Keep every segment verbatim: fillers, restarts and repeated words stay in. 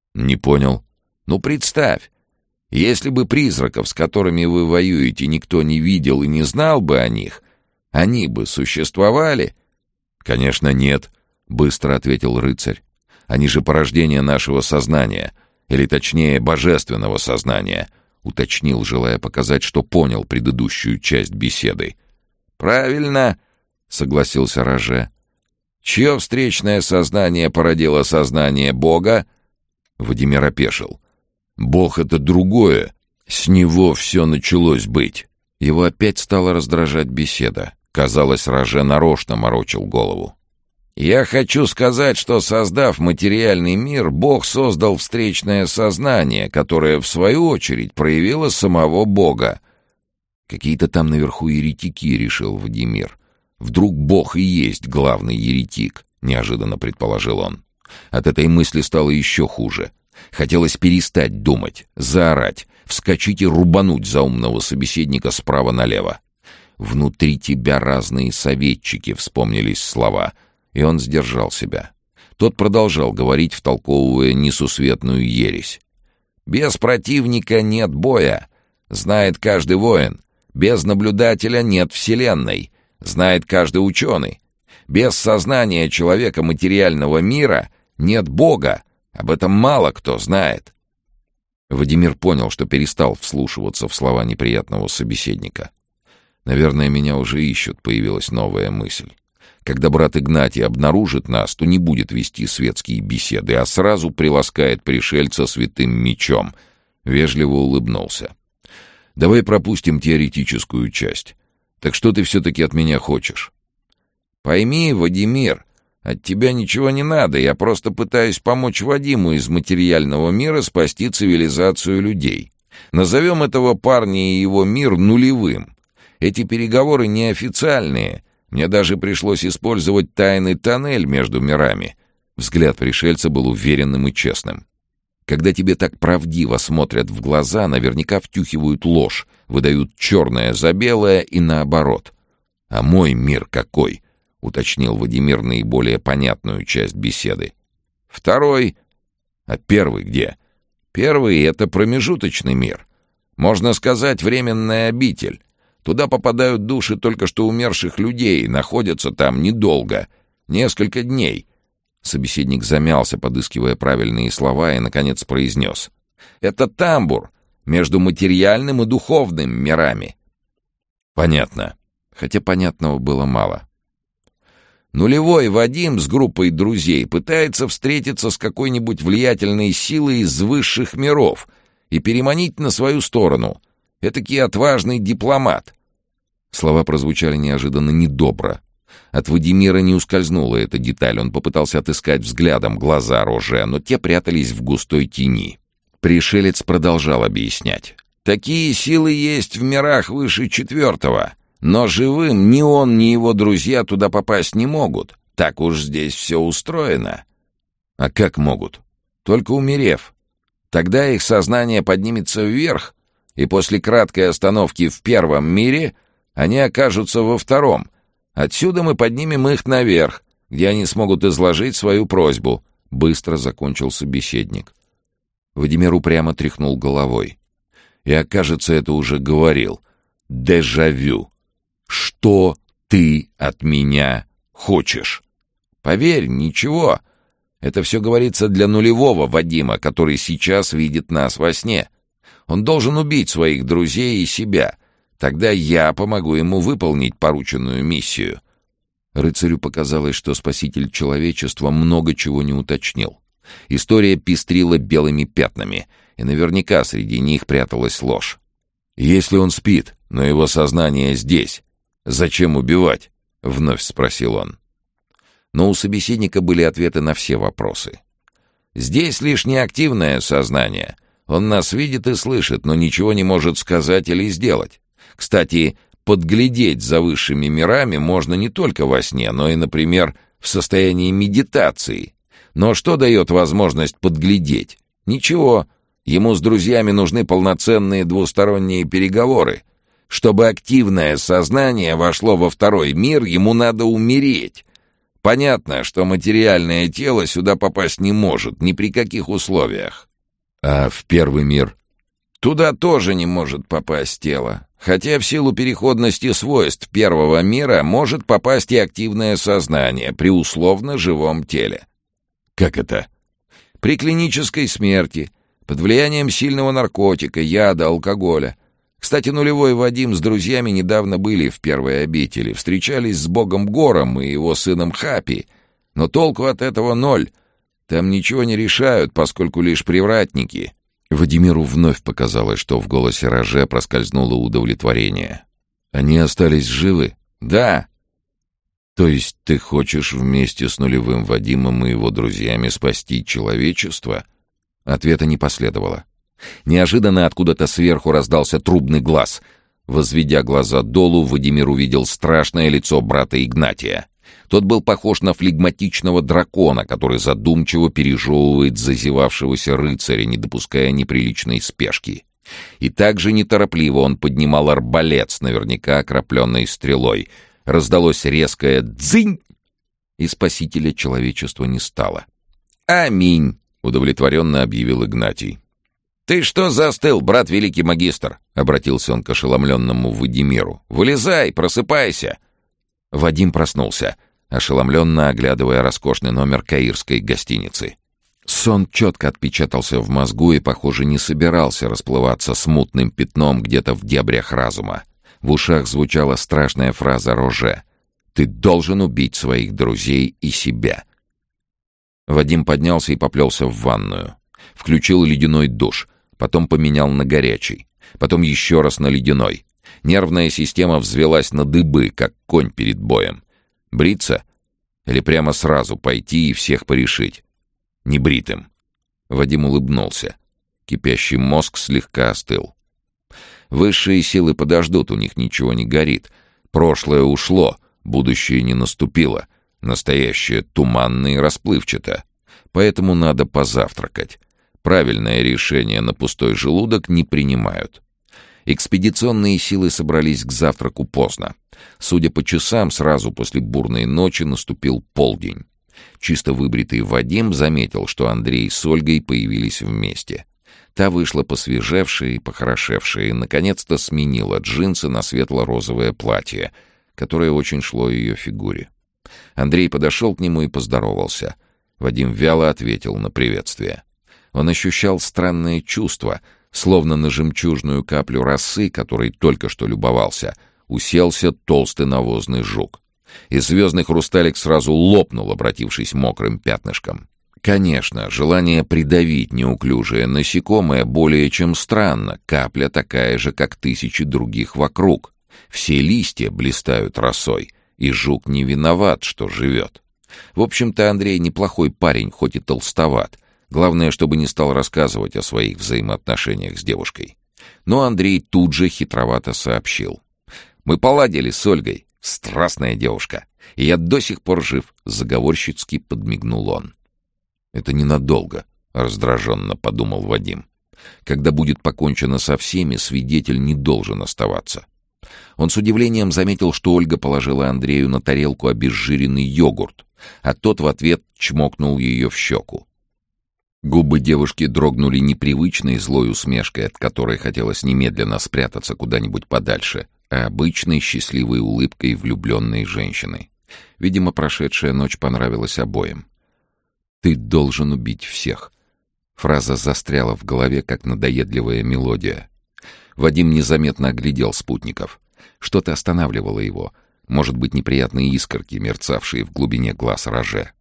Не понял. Ну, представь, если бы призраков, с которыми вы воюете, никто не видел и не знал бы о них, они бы существовали? Конечно, нет, быстро ответил рыцарь. Они же порождение нашего сознания, или точнее, божественного сознания, уточнил, желая показать, что понял предыдущую часть беседы. Правильно, согласился Роже. Чье встречное сознание породило сознание Бога? Владимир опешил. Бог — это другое. С него все началось быть. Его опять стала раздражать беседа. Казалось, Роже нарочно морочил голову. Я хочу сказать, что, создав материальный мир, Бог создал встречное сознание, которое, в свою очередь, проявило самого Бога. Какие-то там наверху еретики, решил Владимир. Вдруг Бог и есть главный еретик, неожиданно предположил он. От этой мысли стало еще хуже. Хотелось перестать думать, заорать, вскочить и рубануть заумного собеседника справа налево. «Внутри тебя разные советчики», — вспомнились слова, и он сдержал себя. Тот продолжал говорить, втолковывая несусветную ересь. «Без противника нет боя, знает каждый воин. Без наблюдателя нет вселенной, знает каждый ученый. Без сознания человека материального мира нет Бога. Об этом мало кто знает». Владимир понял, что перестал вслушиваться в слова неприятного собеседника. «Наверное, меня уже ищут», — появилась новая мысль. «Когда брат Игнатий обнаружит нас, то не будет вести светские беседы, а сразу приласкает пришельца святым мечом». Вежливо улыбнулся. «Давай пропустим теоретическую часть. Так что ты все-таки от меня хочешь?» «Пойми, Владимир, от тебя ничего не надо, я просто пытаюсь помочь Вадиму из материального мира спасти цивилизацию людей. Назовем этого парня и его мир нулевым. Эти переговоры неофициальные, мне даже пришлось использовать тайный тоннель между мирами». Взгляд пришельца был уверенным и честным. «Когда тебе так правдиво смотрят в глаза, наверняка втюхивают ложь, выдают черное за белое и наоборот. А мой мир какой?» — уточнил Владимир наиболее понятную часть беседы. «Второй. А первый где?» «Первый — это промежуточный мир. Можно сказать, временная обитель. Туда попадают души только что умерших людей, находятся там недолго, несколько дней». Собеседник замялся, подыскивая правильные слова, и, наконец, произнес. «Это тамбур между материальным и духовным мирами». «Понятно». Хотя понятного было мало. Нулевой Вадим с группой друзей пытается встретиться с какой-нибудь влиятельной силой из высших миров и переманить на свою сторону. Этакий отважный дипломат. Слова прозвучали неожиданно недобро. От Владимира не ускользнула эта деталь. Он попытался отыскать взглядом глаза Роже, но те прятались в густой тени. Пришелец продолжал объяснять. «Такие силы есть в мирах выше четвертого, но живым ни он, ни его друзья туда попасть не могут. Так уж здесь все устроено». «А как могут?» «Только умерев. Тогда их сознание поднимется вверх, и после краткой остановки в первом мире они окажутся во втором. Отсюда мы поднимем их наверх, где они смогут изложить свою просьбу», — быстро закончил собеседник. Владимир упрямо тряхнул головой. «Я, кажется, это уже говорил. Дежавю. Что ты от меня хочешь?» «Поверь, ничего. Это все говорится для нулевого Вадима, который сейчас видит нас во сне. Он должен убить своих друзей и себя. Тогда я помогу ему выполнить порученную миссию». Рыцарю показалось, что спаситель человечества много чего не уточнил. История пестрила белыми пятнами, и наверняка среди них пряталась ложь. «Если он спит, но его сознание здесь, зачем убивать?» — вновь спросил он. Но у собеседника были ответы на все вопросы. «Здесь лишь неактивное сознание. Он нас видит и слышит, но ничего не может сказать или сделать. Кстати, подглядеть за высшими мирами можно не только во сне, но и, например, в состоянии медитации. Но что дает возможность подглядеть? Ничего. Ему с друзьями нужны полноценные двусторонние переговоры. Чтобы активное сознание вошло во второй мир, ему надо умереть. Понятно, что материальное тело сюда попасть не может, ни при каких условиях. А в первый мир? Туда тоже не может попасть тело. Хотя в силу переходности свойств первого мира может попасть и активное сознание при условно живом теле. Как это? При клинической смерти, под влиянием сильного наркотика, яда, алкоголя. Кстати, нулевой Вадим с друзьями недавно были в первой обители, встречались с богом Гором и его сыном Хапи. Но толку от этого ноль. Там ничего не решают, поскольку лишь привратники. Вадимиру вновь показалось, что в голосе Роже проскользнуло удовлетворение. «Они остались живы?» «Да». «То есть ты хочешь вместе с нулевым Вадимом и его друзьями спасти человечество?» Ответа не последовало. Неожиданно откуда-то сверху раздался трубный глаз. Возведя глаза долу, Вадимир увидел страшное лицо брата Игнатия. Тот был похож на флегматичного дракона, который задумчиво пережевывает зазевавшегося рыцаря, не допуская неприличной спешки. И также неторопливо он поднимал арбалет с наверняка окропленной стрелой. Раздалось резкое «дзынь!», и спасителя человечества не стало. «Аминь!» — удовлетворенно объявил Игнатий. «Ты что застыл, брат великий магистр?» — обратился он к ошеломленному Вадимиру. «Вылезай, просыпайся!» Вадим проснулся, ошеломленно оглядывая роскошный номер каирской гостиницы. Сон четко отпечатался в мозгу и, похоже, не собирался расплываться смутным пятном где-то в дебрях разума. В ушах звучала страшная фраза Роже: «Ты должен убить своих друзей и себя». Вадим поднялся и поплелся в ванную. Включил ледяной душ, потом поменял на горячий, потом еще раз на ледяной. Нервная система взвелась на дыбы, как конь перед боем. Бриться? Или прямо сразу пойти и всех порешить? Небритым. Вадим улыбнулся. Кипящий мозг слегка остыл. Высшие силы подождут, у них ничего не горит. Прошлое ушло, будущее не наступило. Настоящее туманно и расплывчато. Поэтому надо позавтракать. Правильное решение на пустой желудок не принимают. Экспедиционные силы собрались к завтраку поздно. Судя по часам, сразу после бурной ночи наступил полдень. Чисто выбритый Вадим заметил, что Андрей с Ольгой появились вместе. Та вышла посвежевшая и похорошевшая и, наконец-то, сменила джинсы на светло-розовое платье, которое очень шло ее фигуре. Андрей подошел к нему и поздоровался. Вадим вяло ответил на приветствие. Он ощущал странное чувство, словно на жемчужную каплю росы, которой только что любовался, уселся толстый навозный жук. И звездный хрусталик сразу лопнул, обратившись мокрым пятнышком. Конечно, желание придавить неуклюжее насекомое более чем странно, капля такая же, как тысячи других вокруг. Все листья блистают росой, и жук не виноват, что живет. В общем-то, Андрей неплохой парень, хоть и толстоват. Главное, чтобы не стал рассказывать о своих взаимоотношениях с девушкой. Но Андрей тут же хитровато сообщил. «Мы поладили с Ольгой. Страстная девушка. И я до сих пор жив», — заговорщицки подмигнул он. «Это ненадолго», — раздраженно подумал Вадим. «Когда будет покончено со всеми, свидетель не должен оставаться». Он с удивлением заметил, что Ольга положила Андрею на тарелку обезжиренный йогурт, а тот в ответ чмокнул ее в щеку. Губы девушки дрогнули непривычной злой усмешкой, от которой хотелось немедленно спрятаться куда-нибудь подальше, а обычной счастливой улыбкой влюбленной женщины. Видимо, прошедшая ночь понравилась обоим. «Ты должен убить всех». Фраза застряла в голове, как надоедливая мелодия. Вадим незаметно оглядел спутников. Что-то останавливало его. Может быть, неприятные искорки, мерцавшие в глубине глаз Роже.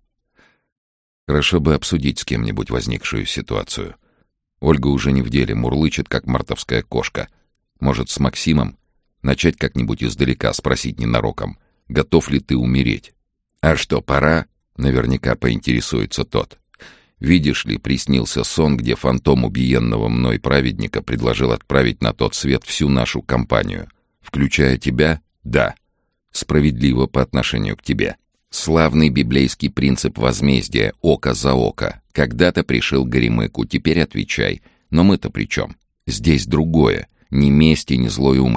Хорошо бы обсудить с кем-нибудь возникшую ситуацию. Ольга уже не в деле, мурлычет, как мартовская кошка. Может, с Максимом? Начать как-нибудь издалека, спросить ненароком. Готов ли ты умереть? А что, пора? Наверняка поинтересуется тот. Видишь ли, приснился сон, где фантом убиенного мной праведника предложил отправить на тот свет всю нашу компанию. Включая тебя? Да. Справедливо по отношению к тебе. Славный библейский принцип возмездия, око за око. Когда-то пришил Горемыку, теперь отвечай. Но мы-то при чем? Здесь другое. Ни месть и ни злой умысел.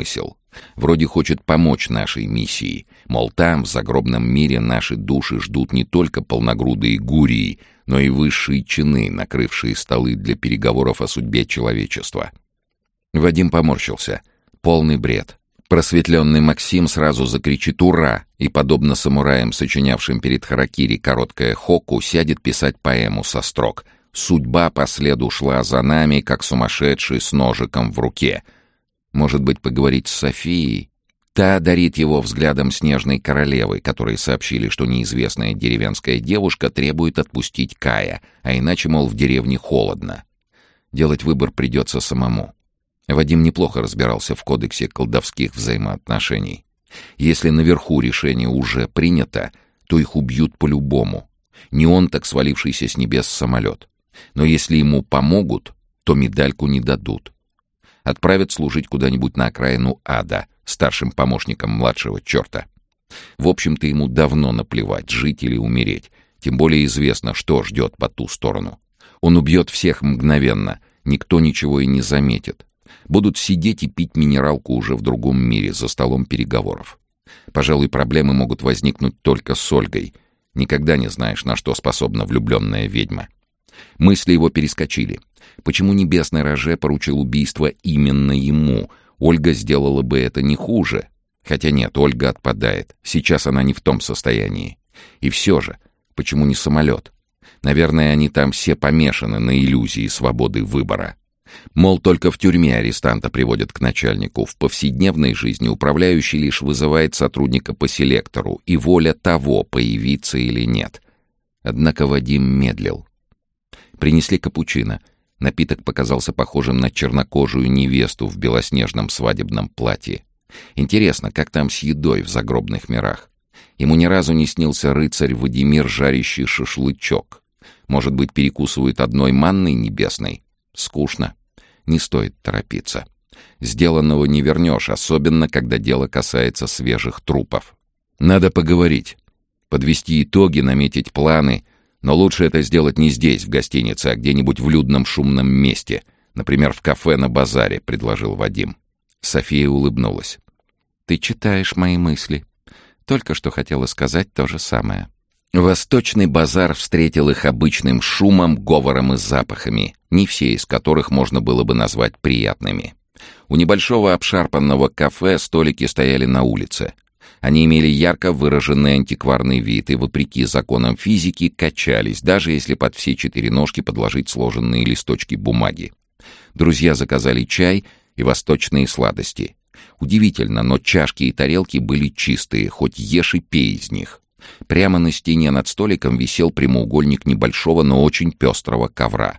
Вроде хочет помочь нашей миссии. Мол, там, в загробном мире, наши души ждут не только полногрудые гурии, но и высшие чины, накрывшие столы для переговоров о судьбе человечества. Вадим поморщился. Полный бред. Просветленный Максим сразу закричит «Ура!» и, подобно самураям, сочинявшим перед харакири короткое хокку, сядет писать поэму со строк «Судьба по следу шла за нами, как сумасшедший с ножиком в руке». Может быть, поговорить с Софией? Та одарит его взглядом снежной королевы, которые сообщили, что неизвестная деревенская девушка требует отпустить Кая, а иначе, мол, в деревне холодно. Делать выбор придется самому. Вадим неплохо разбирался в кодексе колдовских взаимоотношений. Если наверху решение уже принято, то их убьют по-любому. Не он, так свалившийся с небес самолет. Но если ему помогут, то медальку не дадут. Отправят служить куда-нибудь на окраину ада, старшим помощником младшего черта. В общем-то, ему давно наплевать, жить или умереть. Тем более известно, что ждет по ту сторону. Он убьет всех мгновенно, никто ничего и не заметит. Будут сидеть и пить минералку уже в другом мире, за столом переговоров. Пожалуй, проблемы могут возникнуть только с Ольгой. Никогда не знаешь, на что способна влюбленная ведьма. Мысли его перескочили. Почему небесный Роже поручил убийство именно ему? Ольга сделала бы это не хуже. Хотя нет, Ольга отпадает. Сейчас она не в том состоянии. И все же, почему не самолет? Наверное, они там все помешаны на иллюзии свободы выбора. Мол, только в тюрьме арестанта приводят к начальнику. В повседневной жизни управляющий лишь вызывает сотрудника по селектору, и воля того, появиться или нет. Однако Вадим медлил. Принесли капучино. Напиток показался похожим на чернокожую невесту в белоснежном свадебном платье. Интересно, как там с едой в загробных мирах? Ему ни разу не снился рыцарь Вадимир, жарящий шашлычок. Может быть, перекусывает одной манной небесной? Скучно. Не стоит торопиться. Сделанного не вернешь, особенно когда дело касается свежих трупов. Надо поговорить. Подвести итоги, наметить планы. Но лучше это сделать не здесь, в гостинице, а где-нибудь в людном шумном месте. Например, в кафе на базаре, предложил Вадим. София улыбнулась. «Ты читаешь мои мысли. Только что хотела сказать то же самое». Восточный базар встретил их обычным шумом, говором и запахами, не все из которых можно было бы назвать приятными. У небольшого обшарпанного кафе столики стояли на улице. Они имели ярко выраженный антикварный вид и, вопреки законам физики, качались, даже если под все четыре ножки подложить сложенные листочки бумаги. Друзья заказали чай и восточные сладости. Удивительно, но чашки и тарелки были чистые, хоть ешь и пей из них. Прямо на стене над столиком висел прямоугольник небольшого, но очень пестрого ковра.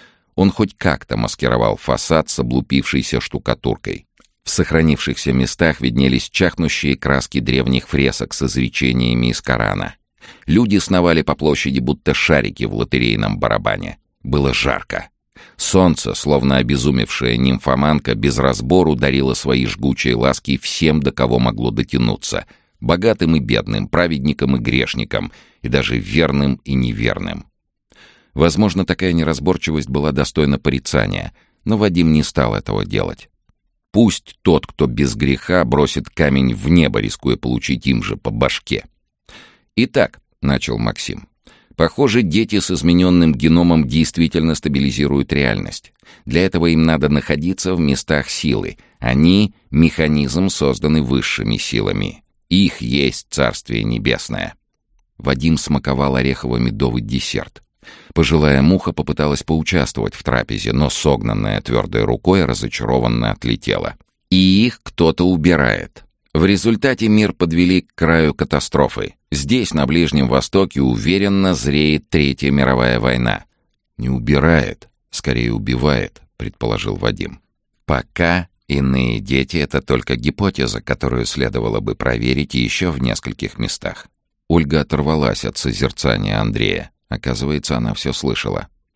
Он хоть как-то маскировал фасад с облупившейся штукатуркой. В сохранившихся местах виднелись чахнущие краски древних фресок с изречениями из Корана. Люди сновали по площади, будто шарики в лотерейном барабане. Было жарко. Солнце, словно обезумевшая нимфоманка, без разбору дарило свои жгучие ласки всем, до кого могло дотянуться — богатым и бедным, праведникам и грешникам, и даже верным и неверным. Возможно, такая неразборчивость была достойна порицания, но Вадим не стал этого делать. Пусть тот, кто без греха, бросит камень в небо, рискуя получить им же по башке. «Итак», — начал Максим, — «похоже, дети с измененным геномом действительно стабилизируют реальность. Для этого им надо находиться в местах силы. Они — механизм, созданный высшими силами. Их есть Царствие Небесное». Вадим смаковал орехово-медовый десерт. Пожилая муха попыталась поучаствовать в трапезе, но согнанная твердой рукой разочарованно отлетела. И их кто-то убирает. В результате мир подвели к краю катастрофы. Здесь, на Ближнем Востоке, уверенно зреет Третья мировая война. «Не убирает, скорее убивает», — предположил Вадим. «Пока иные дети — это только гипотеза, которую следовало бы проверить еще в нескольких местах». Ольга оторвалась от созерцания Андрея. Оказывается, она все слышала.